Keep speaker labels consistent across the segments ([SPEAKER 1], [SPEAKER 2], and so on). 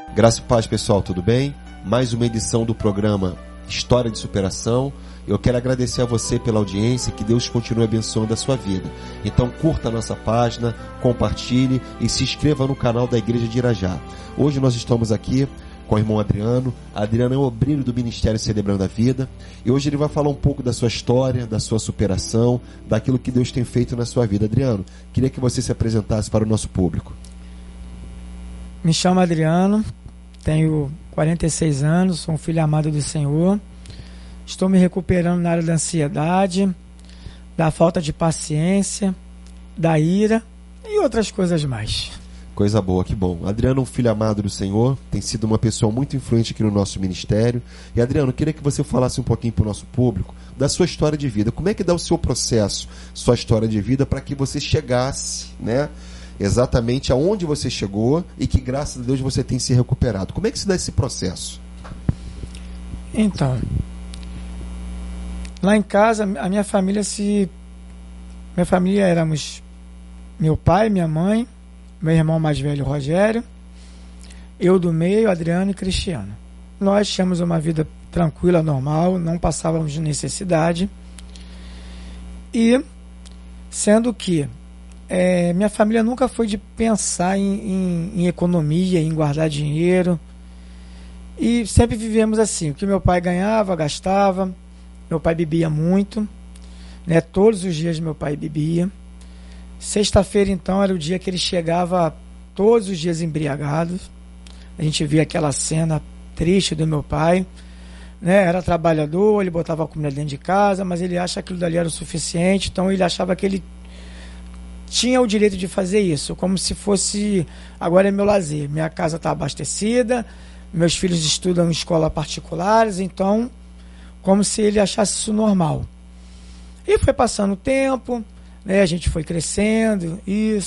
[SPEAKER 1] Graça e paz, pessoal, tudo bem? Mais uma edição do programa História de Superação. Eu quero agradecer a você pela audiência, que Deus continue abençoando a sua vida. Então curta a nossa página, compartilhe e se inscreva no canal da Igreja de Irajá. Hoje nós estamos aqui com o irmão Adriano. Adriano é o obreiro do Ministério Celebrando a Vida. E hoje ele vai falar um pouco da sua história, da sua superação, daquilo que Deus tem feito na sua vida. Adriano, queria que você se apresentasse para o nosso público.
[SPEAKER 2] Me chamo Adriano, tenho 46 anos, sou um filho amado do Senhor. Estou me recuperando na área da ansiedade, da falta de paciência, da ira e outras coisas mais.
[SPEAKER 1] Coisa boa, que bom. Adriano é um filho amado do Senhor, tem sido uma pessoa muito influente aqui no nosso ministério. E Adriano, queria que você falasse um pouquinho para o nosso público da sua história de vida. Como é que dá o seu processo, sua história de vida, para que você chegasse, né, exatamente aonde você chegou e que, graças a Deus, você tem se recuperado. Como é que se dá esse processo?
[SPEAKER 2] Então, lá em casa, a minha família éramos meu pai, minha mãe, meu irmão mais velho, Rogério, eu do meio, Adriano e Cristiano. Nós tínhamos uma vida tranquila, normal, não passávamos de necessidade. E, sendo que minha família nunca foi de pensar em economia, em guardar dinheiro. E sempre vivemos assim, o que meu pai ganhava, gastava. Meu pai bebia muito, né? Todos os dias meu pai bebia. Sexta-feira, então, era o dia que ele chegava todos os dias embriagado. A gente via aquela cena triste do meu pai, né? Era trabalhador, ele botava a comida dentro de casa, mas ele acha que aquilo dali era o suficiente, então ele achava que ele tinha o direito de fazer isso, como se fosse, agora é meu lazer, minha casa está abastecida, meus filhos estudam em escolas particulares, então, como se ele achasse isso normal. E foi passando o tempo, né, a gente foi crescendo,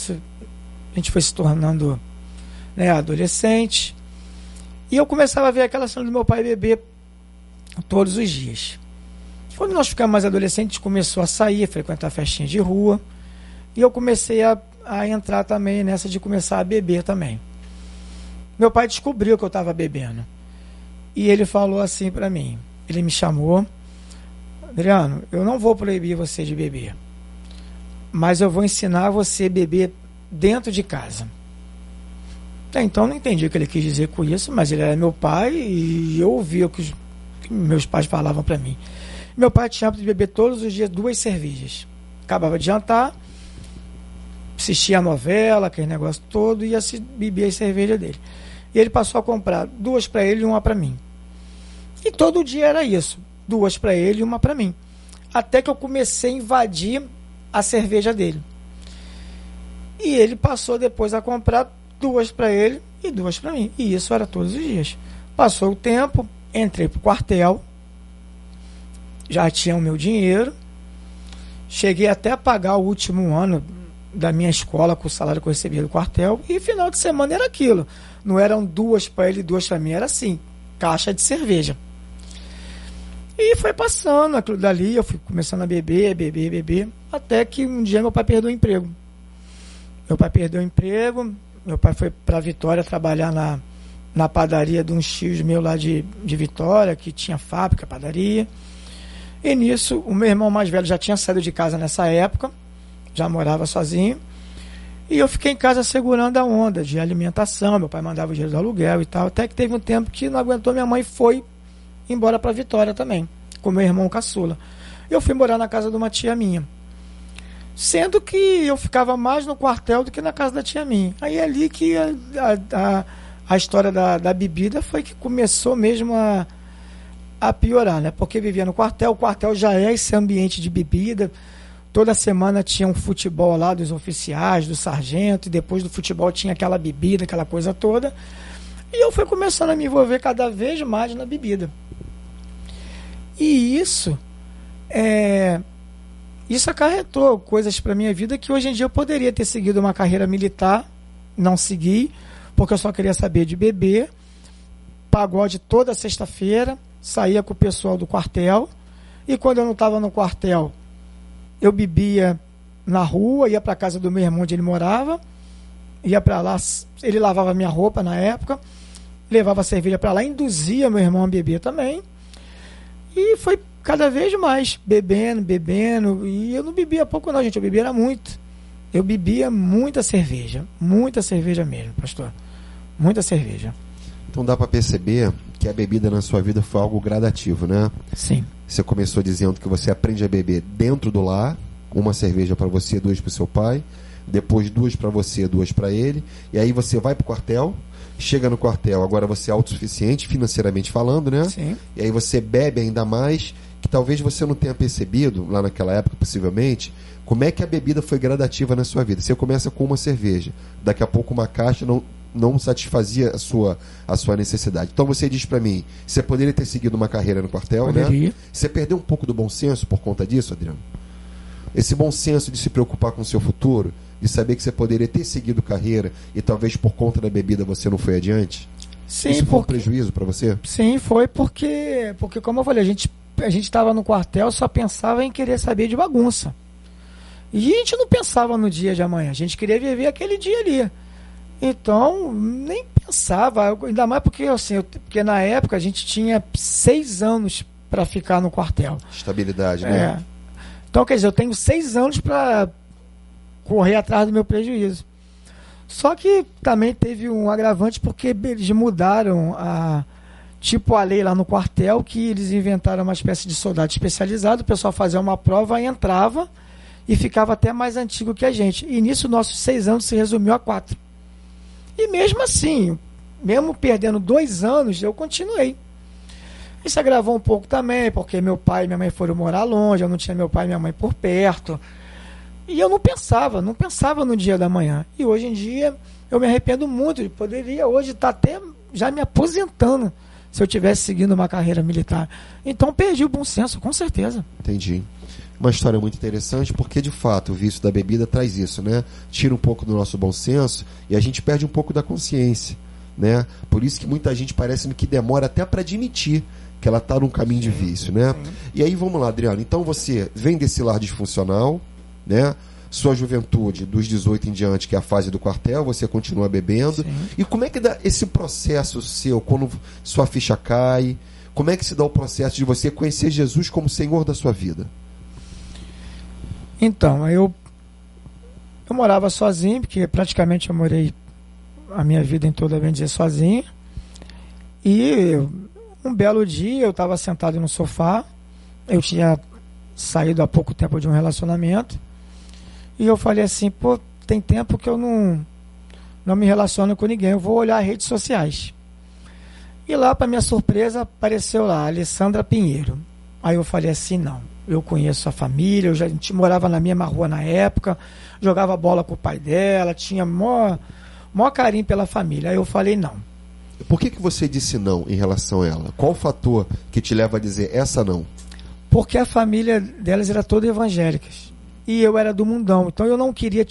[SPEAKER 2] a gente foi se tornando, né, adolescente, e eu começava a ver aquela cena do meu pai beber todos os dias. Quando nós ficamos mais adolescentes, começou a sair, a frequentar festinhas de rua, e eu comecei a entrar também nessa de começar a beber também. Meu pai descobriu que eu estava bebendo. E ele falou assim para mim, ele me chamou: Adriano, eu não vou proibir você de beber, mas eu vou ensinar você a beber dentro de casa. Então não entendi o que ele quis dizer com isso, mas ele era meu pai e eu ouvia o que meus pais falavam para mim. Meu pai tinha hábito de beber todos os dias 2 cervejas. Acabava de jantar, assistia a novela, aquele negócio todo, e ia beber a cerveja dele. E ele passou a comprar 2 para ele e 1 para mim. E todo dia era isso, 2 para ele e 1 para mim. Até que eu comecei a invadir a cerveja dele. E ele passou depois a comprar 2 para ele e 2 para mim. E isso era todos os dias. Passou o tempo, entrei pro quartel, já tinha o meu dinheiro, cheguei até a pagar o último ano da minha escola com o salário que eu recebia do quartel, e final de semana era aquilo. Não eram 2 para ele e 2 para mim, era assim, caixa de cerveja. E foi passando aquilo dali, eu fui começando a beber, até que um dia meu pai perdeu o emprego. Meu pai foi para Vitória trabalhar na padaria de uns tios meus lá de Vitória, que tinha fábrica, padaria. E nisso, o meu irmão mais velho já tinha saído de casa nessa época, já morava sozinho, e eu fiquei em casa segurando a onda de alimentação. Meu pai mandava o dinheiro do aluguel e tal, até que teve um tempo que não aguentou, minha mãe foi embora para Vitória também, com meu irmão caçula. Eu fui morar na casa de uma tia minha, sendo que eu ficava mais no quartel do que na casa da tia minha. Aí é ali que a história da bebida foi que começou mesmo a piorar, né? Porque vivia no quartel, o quartel já é esse ambiente de bebida. Toda semana tinha um futebol lá dos oficiais, do sargento, e depois do futebol tinha aquela bebida, aquela coisa toda. E eu fui começando a me envolver cada vez mais na bebida. E isso acarretou coisas para minha vida que hoje em dia eu poderia ter seguido uma carreira militar, não segui, porque eu só queria saber de beber, pagode toda sexta-feira, saía com o pessoal do quartel, e quando eu não estava no quartel, eu bebia na rua, ia para a casa do meu irmão onde ele morava, ia para lá, ele lavava minha roupa na época, levava a cerveja para lá, induzia meu irmão a beber também. E foi cada vez mais bebendo. E eu não bebia pouco não, gente, eu bebia muito. Eu bebia muita cerveja mesmo, pastor. Muita cerveja.
[SPEAKER 1] Então dá para perceber que a bebida na sua vida foi algo gradativo, né?
[SPEAKER 2] Sim.
[SPEAKER 1] Você começou dizendo que você aprende a beber dentro do lar, uma cerveja para você, 2 para o seu pai, depois 2 para você, 2 para ele, e aí você vai para o quartel, chega no quartel, agora você é autossuficiente financeiramente falando, né?
[SPEAKER 2] Sim.
[SPEAKER 1] E aí você bebe ainda mais, que talvez você não tenha percebido, lá naquela época possivelmente, como é que a bebida foi gradativa na sua vida. Você começa com uma cerveja, daqui a pouco uma caixa não satisfazia a sua necessidade. Então você diz para mim, você poderia ter seguido uma carreira no quartel,
[SPEAKER 2] poderia,
[SPEAKER 1] né? Você perdeu um pouco do bom senso por conta disso, Adriano? Esse bom senso de se preocupar com o seu futuro, de saber que você poderia ter seguido carreira e talvez por conta da bebida você não foi adiante?
[SPEAKER 2] Sim,
[SPEAKER 1] isso foi um prejuízo para você?
[SPEAKER 2] Sim, foi porque como eu falei, a gente estava no quartel, só pensava em querer saber de bagunça. E a gente não pensava no dia de amanhã, a gente queria viver aquele dia ali. Então, nem pensava, ainda mais porque, assim, porque na época a gente tinha 6 anos para ficar no quartel.
[SPEAKER 1] Estabilidade, né?
[SPEAKER 2] Então, quer dizer, eu tenho 6 anos para correr atrás do meu prejuízo. Só que também teve um agravante porque eles mudaram a lei lá no quartel, que eles inventaram uma espécie de soldado especializado, o pessoal fazia uma prova, entrava e ficava até mais antigo que a gente. E nisso nossos 6 anos se resumiu a 4. E mesmo assim, mesmo perdendo 2 anos, eu continuei. Isso agravou um pouco também, porque meu pai e minha mãe foram morar longe, eu não tinha meu pai e minha mãe por perto. E eu não pensava no dia da manhã. E hoje em dia, eu me arrependo muito. Eu poderia hoje estar até já me aposentando se eu tivesse seguindo uma carreira militar. Então, perdi o bom senso, com certeza.
[SPEAKER 1] Entendi. Uma história muito interessante, porque de fato o vício da bebida traz isso, né? Tira um pouco do nosso bom senso e a gente perde um pouco da consciência, né? Por isso que muita gente parece que demora até para admitir que ela está num caminho de vício, né? Sim. E aí vamos lá, Adriano. Então você vem desse lar disfuncional, né? Sua juventude, dos 18 em diante, que é a fase do quartel, você continua bebendo. Sim. E como é que dá esse processo seu, quando sua ficha cai? Como é que se dá o processo de você conhecer Jesus como Senhor da sua vida?
[SPEAKER 2] Então, eu morava sozinho, porque praticamente eu morei a minha vida em toda, bem dizer, sozinho. E um belo dia eu estava sentado no sofá, eu tinha saído há pouco tempo de um relacionamento, e eu falei assim, pô, tem tempo que eu não me relaciono com ninguém, eu vou olhar as redes sociais. E lá, para minha surpresa, apareceu lá, Alessandra Pinheiro. Aí eu falei assim, não, eu conheço a família, a gente morava na mesma rua na época, jogava bola com o pai dela, tinha maior carinho pela família. Aí eu falei, não.
[SPEAKER 1] Por que você disse não em relação a ela? Qual o fator que te leva a dizer essa não?
[SPEAKER 2] Porque a família delas era toda evangélicas. E eu era do mundão. Então eu não queria,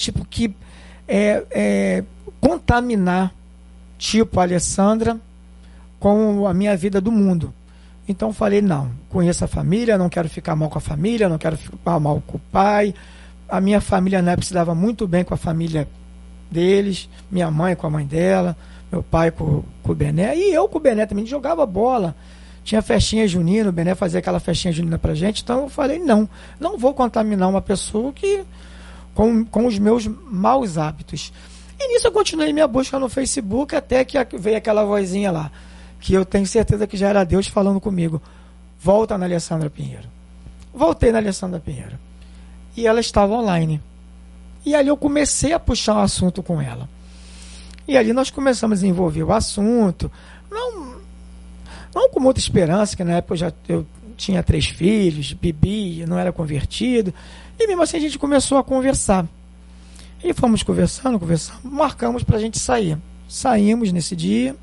[SPEAKER 2] contaminar, a Alessandra com a minha vida do mundo. Então falei, não, conheço a família, não quero ficar mal com a família, não quero ficar mal com o pai. A minha família na época se dava muito bem com a família deles, minha mãe com a mãe dela, meu pai com o Bené, e eu com o Bené também, jogava bola, tinha festinha junina, o Bené fazia aquela festinha junina pra gente, então eu falei, não vou contaminar uma pessoa com os meus maus hábitos. E nisso eu continuei minha busca no Facebook, até que veio aquela vozinha lá, que eu tenho certeza que já era Deus falando comigo, volta na Alessandra Pinheiro. Voltei na Alessandra Pinheiro. E ela estava online. E ali eu comecei a puxar um assunto com ela. E ali nós começamos a desenvolver o assunto, não com muita esperança, que na época eu tinha 3 filhos, bebia, não era convertido, e mesmo assim a gente começou a conversar. E fomos conversando, marcamos para a gente sair. Saímos nesse dia,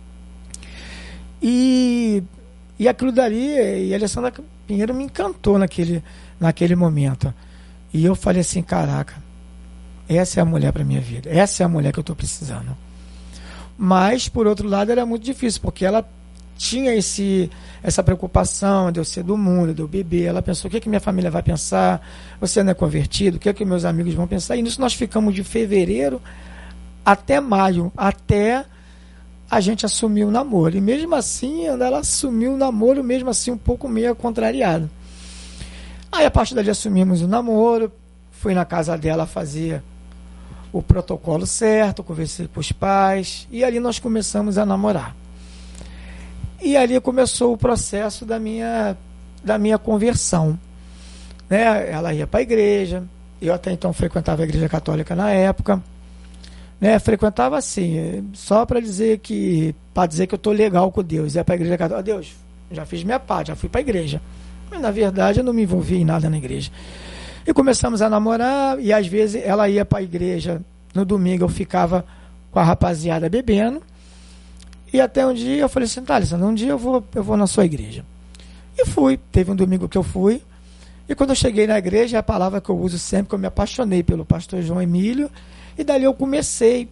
[SPEAKER 2] e aquilo dali, e a Alessandra Pinheiro me encantou naquele momento. E eu falei assim, caraca, essa é a mulher para minha vida, essa é a mulher que eu estou precisando. Mas, por outro lado, era muito difícil, porque ela tinha essa preocupação de eu ser do mundo, de eu beber. Ela pensou, o que minha família vai pensar? Você não é convertido? O que meus amigos vão pensar? E nisso nós ficamos de fevereiro até maio, até a gente assumiu o namoro. E mesmo assim, ela assumiu o namoro, mesmo assim, um pouco meio contrariado. Aí, a partir dali, assumimos o namoro. Fui na casa dela fazer o protocolo certo, conversei com os pais. E ali nós começamos a namorar. E ali começou o processo da minha conversão. Né? Ela ia para a igreja. Eu até então frequentava a igreja católica na época. Né, frequentava assim, só para dizer que eu tô legal com Deus. Ia para a igreja católica, Deus, já fiz minha parte, já fui para a igreja. Mas na verdade eu não me envolvi em nada na igreja. E começamos a namorar, e às vezes ela ia para a igreja no domingo, eu ficava com a rapaziada bebendo. E até um dia eu falei assim, Thales, um dia eu vou na sua igreja. E fui, teve um domingo que eu fui. E quando eu cheguei na igreja, a palavra que eu uso sempre, que eu me apaixonei pelo pastor João Emílio. E dali eu comecei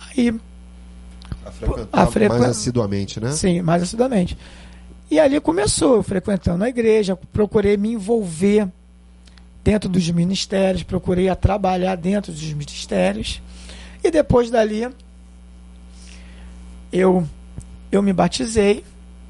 [SPEAKER 1] a frequentar mais assiduamente, né?
[SPEAKER 2] Sim, mais assiduamente. E ali começou, eu frequentando a igreja, procurei me envolver dentro dos ministérios, procurei a trabalhar dentro dos ministérios. E depois dali, eu me batizei.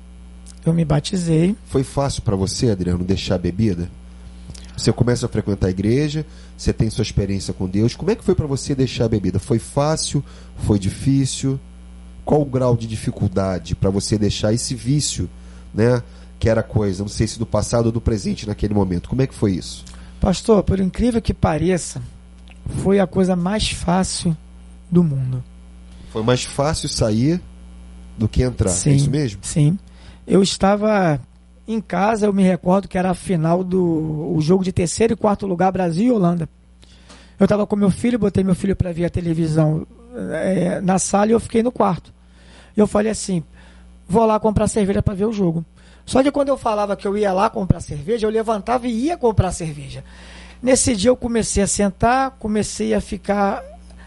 [SPEAKER 1] Foi fácil para você, Adriano, deixar a bebida? Você começa a frequentar a igreja, você tem sua experiência com Deus. Como é que foi para você deixar a bebida? Foi fácil? Foi difícil? Qual o grau de dificuldade para você deixar esse vício, né? Que era coisa, não sei se do passado ou do presente naquele momento. Como é que foi isso?
[SPEAKER 2] Pastor, por incrível que pareça, foi a coisa mais fácil do mundo.
[SPEAKER 1] Foi mais fácil sair do que entrar,
[SPEAKER 2] sim,
[SPEAKER 1] é isso mesmo?
[SPEAKER 2] Sim. Eu estava em casa, eu me recordo que era a final o jogo de terceiro e quarto lugar, Brasil e Holanda. Eu estava com meu filho, botei meu filho para ver a televisão na sala e eu fiquei no quarto. Eu falei assim, vou lá comprar cerveja para ver o jogo. Só que quando eu falava que eu ia lá comprar cerveja, eu levantava e ia comprar cerveja. Nesse dia eu comecei a sentar, comecei a ficar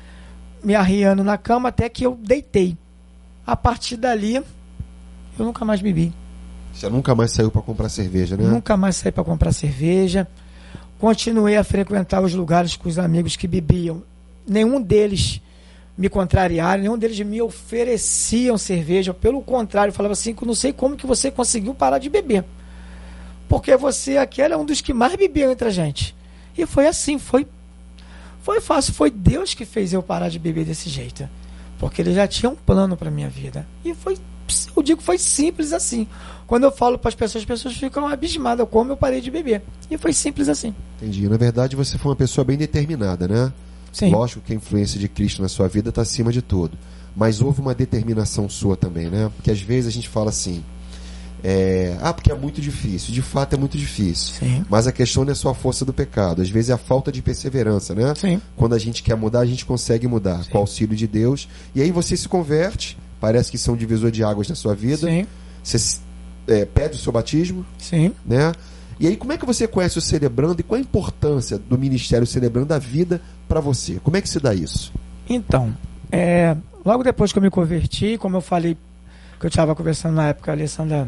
[SPEAKER 2] me arriando na cama até que eu deitei. A partir dali, eu nunca mais bebi.
[SPEAKER 1] Você nunca mais saiu para comprar cerveja, né?
[SPEAKER 2] Nunca mais saí para comprar cerveja. Continuei a frequentar os lugares com os amigos que bebiam. Nenhum deles me contrariaram, nenhum deles me ofereciam cerveja. Pelo contrário, eu falava assim, que eu não sei como que você conseguiu parar de beber. Porque você, aquele é um dos que mais bebiam entre a gente. E foi assim, foi fácil. Foi Deus que fez eu parar de beber desse jeito. Porque Ele já tinha um plano para minha vida. E eu digo, foi simples assim. Quando eu falo para as pessoas ficam abismadas como eu parei de beber. E foi simples assim.
[SPEAKER 1] Entendi. Na verdade, você foi uma pessoa bem determinada, né?
[SPEAKER 2] Sim.
[SPEAKER 1] Lógico que a influência de Cristo na sua vida está acima de tudo. Mas houve uma determinação sua também, né? Porque às vezes a gente fala assim, porque é muito difícil. De fato é muito difícil.
[SPEAKER 2] Sim.
[SPEAKER 1] Mas a questão não é só a força do pecado. Às vezes é a falta de perseverança, né?
[SPEAKER 2] Sim.
[SPEAKER 1] Quando a gente quer mudar, a gente consegue mudar.
[SPEAKER 2] Sim.
[SPEAKER 1] Com o auxílio de Deus. E aí você se converte. Parece que isso é um divisor de águas na sua vida.
[SPEAKER 2] Sim.
[SPEAKER 1] Você pede o seu batismo.
[SPEAKER 2] Sim.
[SPEAKER 1] Né? E aí como é que você conhece o Celebrando e qual a importância do Ministério Celebrando da vida para você? Como é que se dá isso?
[SPEAKER 2] Então, logo depois que eu me converti, como eu falei, que eu estava conversando na época, a Alessandra,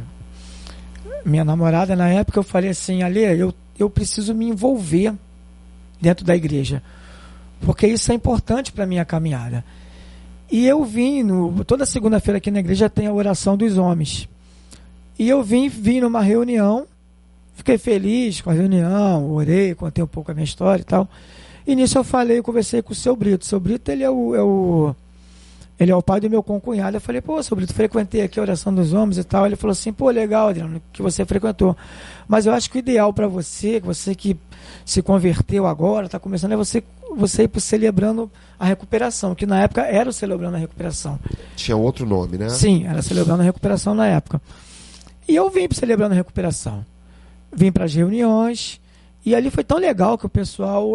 [SPEAKER 2] minha namorada, na época, eu falei assim, Ale, eu preciso me envolver dentro da igreja, porque isso é importante para a minha caminhada. E eu vim, toda segunda-feira aqui na igreja tem a oração dos homens. E eu vim numa reunião, fiquei feliz com a reunião, orei, contei um pouco a minha história e tal. E nisso eu conversei com o seu Brito. O seu Brito, ele é o pai do meu concunhado. Eu falei, seu Brito, frequentei aqui a oração dos homens e tal. Ele falou assim, legal, Adriano, que você frequentou. Mas eu acho que o ideal para você que se converteu agora, está começando, é você ir pro Celebrando a Recuperação, que na época era o Celebrando a Recuperação.
[SPEAKER 1] Tinha outro nome, né?
[SPEAKER 2] Sim, era Celebrando a Recuperação na época. E eu vim pro Celebrando a Recuperação. Vim para as reuniões, e ali foi tão legal que o pessoal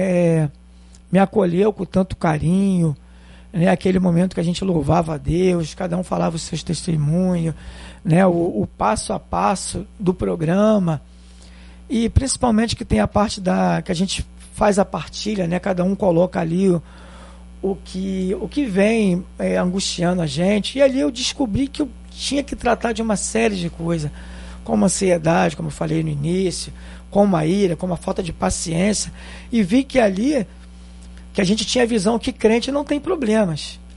[SPEAKER 2] me acolheu com tanto carinho, né? Aquele momento que a gente louvava a Deus, cada um falava os seus testemunhos, né? O passo a passo do programa, e principalmente que tem a parte que a gente faz a partilha, né? Cada um coloca ali o que vem angustiando a gente, e ali eu descobri que eu tinha que tratar de uma série de coisas, como a ansiedade, como eu falei no início, como a ira, como a falta de paciência, e vi que ali, que a gente tinha a visão que crente não tem problemas.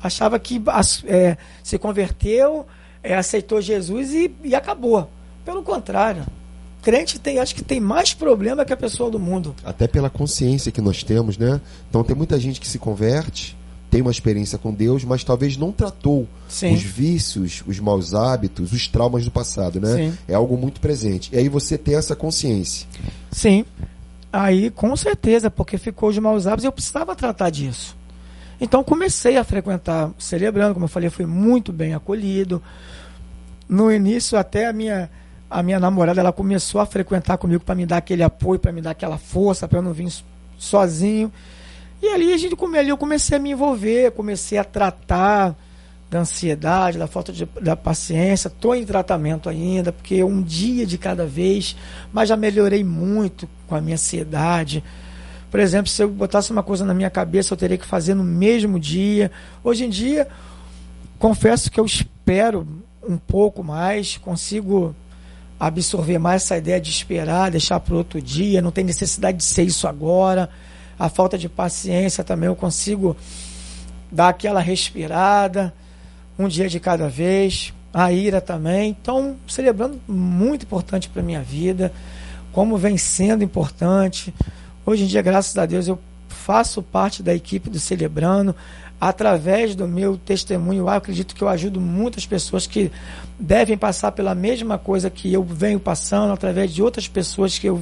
[SPEAKER 2] Achava que se converteu, aceitou Jesus e acabou. Pelo contrário. Crente acho que tem mais problema que a pessoa do mundo.
[SPEAKER 1] Até pela consciência que nós temos, né? Então tem muita gente que se converte, tem uma experiência com Deus, mas talvez não tratou os vícios, os maus hábitos, os traumas do passado, né? Sim. É algo muito presente. E aí você tem essa consciência.
[SPEAKER 2] Sim. Aí, com certeza, porque ficou os maus hábitos, eu precisava tratar disso. Então comecei a frequentar Celebrando, como eu falei, fui muito bem acolhido. No início, até a minha namorada, ela começou a frequentar comigo para me dar aquele apoio, para me dar aquela força, para eu não vir sozinho. E ali eu comecei a me envolver, comecei a tratar da ansiedade, da falta da paciência. Estou em tratamento ainda, porque um dia de cada vez, mas já melhorei muito com a minha ansiedade. Por exemplo, se eu botasse uma coisa na minha cabeça, eu teria que fazer no mesmo dia. Hoje em dia, confesso que eu espero um pouco mais, consigo absorver mais essa ideia de esperar, deixar para o outro dia, não tem necessidade de ser isso agora. A falta de paciência também eu consigo dar aquela respirada, um dia de cada vez. A ira também. Então, Celebrando muito importante para a minha vida, como vem sendo importante. Hoje em dia, graças a Deus, eu faço parte da equipe do Celebrando. Através do meu testemunho, eu acredito que eu ajudo muitas pessoas que devem passar pela mesma coisa que eu venho passando, através de outras pessoas que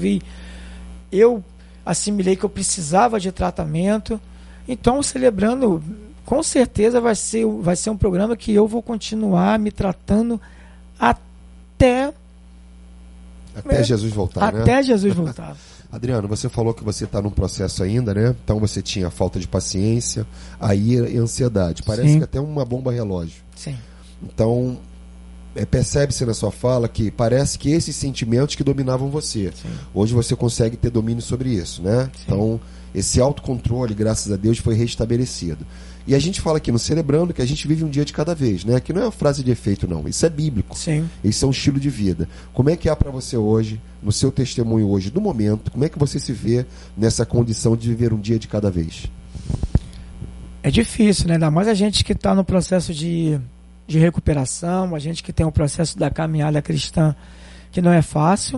[SPEAKER 2] eu assimilei que eu precisava de tratamento. Então, Celebrando, com certeza vai ser um programa que eu vou continuar me tratando até
[SPEAKER 1] Jesus voltar, né?
[SPEAKER 2] Até Jesus voltar.
[SPEAKER 1] Adriano, você falou que você está num processo ainda, né? Então você tinha falta de paciência, a ira e a ansiedade. Parece que até uma bomba relógio.
[SPEAKER 2] Sim.
[SPEAKER 1] Então, percebe-se na sua fala que parece que esses sentimentos que dominavam você. Sim. Hoje você consegue ter domínio sobre isso, né? Sim. Então, esse autocontrole, graças a Deus, foi restabelecido. E a gente fala aqui no Celebrando que a gente vive um dia de cada vez, né? Que não é uma frase de efeito, não. Isso é bíblico.
[SPEAKER 2] Sim.
[SPEAKER 1] Isso é um estilo de vida. Como é que é para você hoje, no seu testemunho hoje, do momento, como é que você se vê nessa condição de viver um dia de cada vez?
[SPEAKER 2] É difícil, né? Ainda mais a gente que está no processo de recuperação, a gente que tem o processo da caminhada cristã, que não é fácil.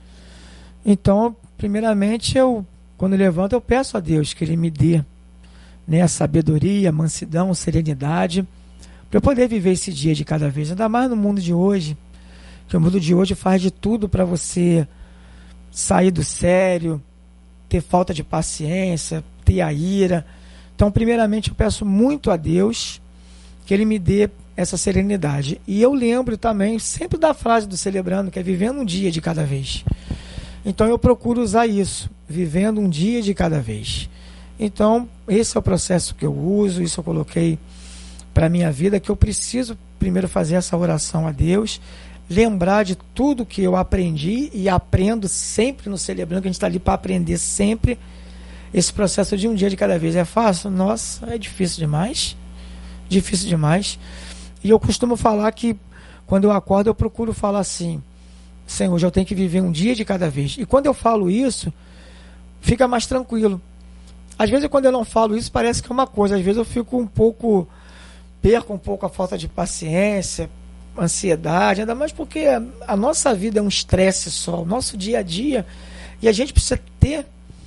[SPEAKER 2] Então, primeiramente, quando eu levanto, eu peço a Deus que Ele me dê, né, a sabedoria, a mansidão, a serenidade, para eu poder viver esse dia de cada vez. Ainda mais no mundo de hoje, que o mundo de hoje faz de tudo para você sair do sério, ter falta de paciência, ter a ira. Então, primeiramente, eu peço muito a Deus que Ele me dê essa serenidade. E eu lembro também sempre da frase do Celebrando, que é vivendo um dia de cada vez. Então, eu procuro usar isso, vivendo um dia de cada vez. Então, esse é o processo que eu uso, isso eu coloquei para a minha vida, que eu preciso primeiro fazer essa oração a Deus, lembrar de tudo que eu aprendi e aprendo sempre no Celebrando, que a gente está ali para aprender sempre. Esse processo de um dia de cada vez é fácil? Nossa, é difícil demais. Difícil demais. E eu costumo falar que quando eu acordo eu procuro falar assim: Senhor, hoje eu tenho que viver um dia de cada vez. E quando eu falo isso, fica mais tranquilo. Às vezes quando eu não falo isso parece que é uma coisa, às vezes eu fico perco um pouco a falta de paciência, ansiedade, ainda mais porque a nossa vida é um estresse só, o nosso dia a dia, e a gente precisa ter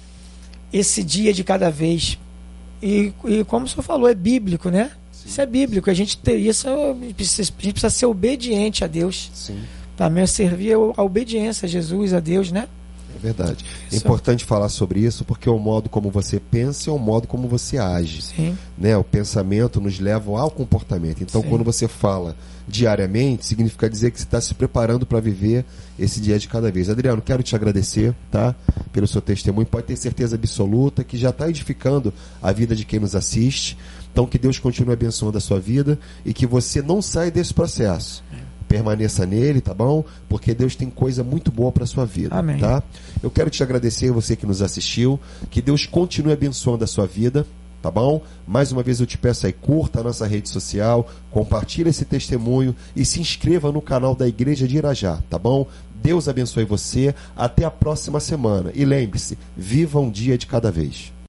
[SPEAKER 2] esse dia de cada vez. E como o senhor falou, é bíblico, né? Sim. Isso é bíblico, a gente precisa ser obediente a Deus.
[SPEAKER 1] Sim.
[SPEAKER 2] Também servir a obediência a Jesus, a Deus, né?
[SPEAKER 1] É verdade. É importante falar sobre isso porque o modo como você pensa é o modo como você age.
[SPEAKER 2] Sim.
[SPEAKER 1] Né? O pensamento nos leva ao comportamento. Então, quando você fala diariamente, significa dizer que você está se preparando para viver esse dia de cada vez. Adriano, quero te agradecer, tá? Pelo seu testemunho. Pode ter certeza absoluta que já está edificando a vida de quem nos assiste. Então, que Deus continue abençoando a sua vida e que você não saia desse processo. Permaneça nele, tá bom? Porque Deus tem coisa muito boa para sua vida.
[SPEAKER 2] Amém.
[SPEAKER 1] Tá? Eu quero te agradecer, você que nos assistiu, que Deus continue abençoando a sua vida, tá bom? Mais uma vez eu te peço aí, curta a nossa rede social, compartilhe esse testemunho e se inscreva no canal da Igreja de Irajá, tá bom? Deus abençoe você, até a próxima semana. E lembre-se, viva um dia de cada vez.